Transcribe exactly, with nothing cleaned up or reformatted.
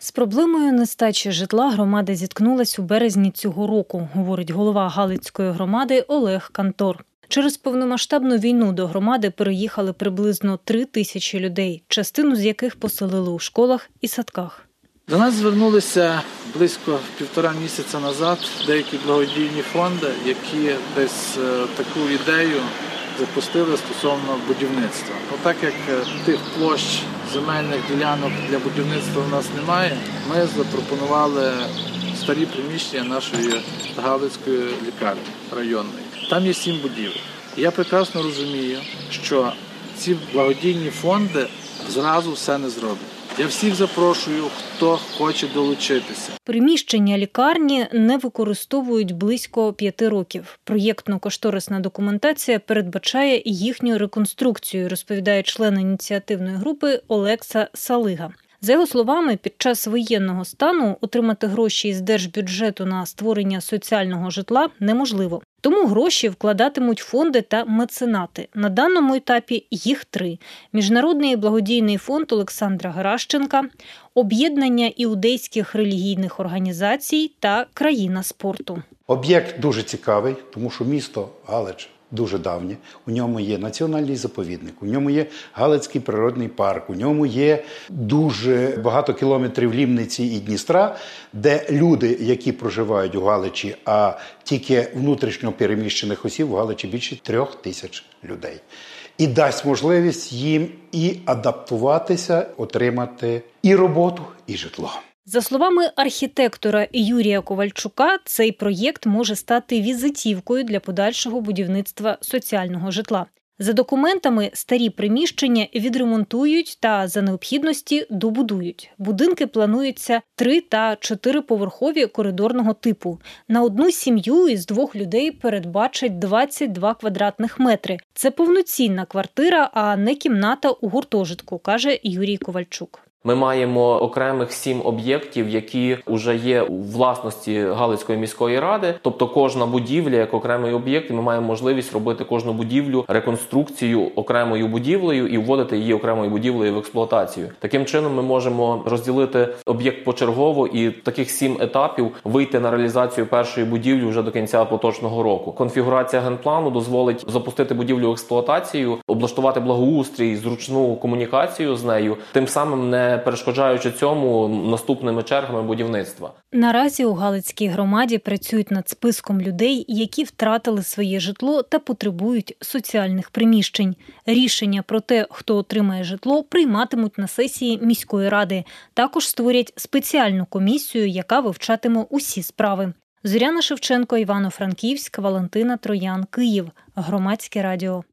З проблемою нестачі житла громада зіткнулась у березні цього року, говорить голова Галицької громади Олег Кантор. Через повномасштабну війну до громади переїхали приблизно три тисячі людей, частину з яких поселили у школах і садках. До нас звернулися близько півтора місяця назад деякі благодійні фонди, які десь таку ідею запустили стосовно будівництва. Так як тих площ земельних ділянок для будівництва у нас немає, ми запропонували старі приміщення нашої Галицької лікарні районної. Там є сім будівель. Я прекрасно розумію, що ці благодійні фонди зразу все не зроблять. Я всіх запрошую, хто хоче долучитися. Приміщення лікарні не використовують близько п'яти років. Проєктно-кошторисна документація передбачає їхню реконструкцію, розповідає член ініціативної групи Олекса Салига. За його словами, під час воєнного стану отримати гроші із держбюджету на створення соціального житла неможливо. Тому гроші вкладатимуть фонди та меценати. На даному етапі їх три. Міжнародний благодійний фонд Олександра Геращенка, об'єднання іудейських релігійних організацій та країна спорту. Об'єкт дуже цікавий, тому що місто Галич дуже давнє. У ньому є національний заповідник, у ньому є Галицький природний парк, у ньому є дуже багато кілометрів Лімниці і Дністра, де люди, які проживають у Галичі, а тільки внутрішньо переміщених осіб у Галичі більше трьох тисяч людей. І дасть можливість їм і адаптуватися, отримати і роботу, і житло. За словами архітектора Юрія Ковальчука, цей проєкт може стати візитівкою для подальшого будівництва соціального житла. За документами, старі приміщення відремонтують та за необхідності добудують. Будинки плануються три- та чотириповерхові коридорного типу. На одну сім'ю із двох людей передбачать двадцять два квадратних метри. Це повноцінна квартира, а не кімната у гуртожитку, каже Юрій Ковальчук. Ми маємо окремих сім об'єктів, які вже є у власності Галицької міської ради. Тобто кожна будівля, як окремий об'єкт, і ми маємо можливість робити кожну будівлю, реконструкцію окремою будівлею і вводити її окремою будівлею в експлуатацію. Таким чином ми можемо розділити об'єкт почергово і таких сім етапів вийти на реалізацію першої будівлі вже до кінця поточного року. Конфігурація генплану дозволить запустити будівлю в експлуатацію, облаштувати благоустрій, зручну комунікацію з нею, тим самим не перешкоджаючи цьому наступними чергами будівництва. Наразі у Галицькій громаді працюють над списком людей, які втратили своє житло та потребують соціальних приміщень. Рішення про те, хто отримає житло, прийматимуть на сесії міської ради. Також створять спеціальну комісію, яка вивчатиме усі справи. Зоряна Шевченко, Івано-Франківськ, Валентина Троян, Київ. Громадське радіо.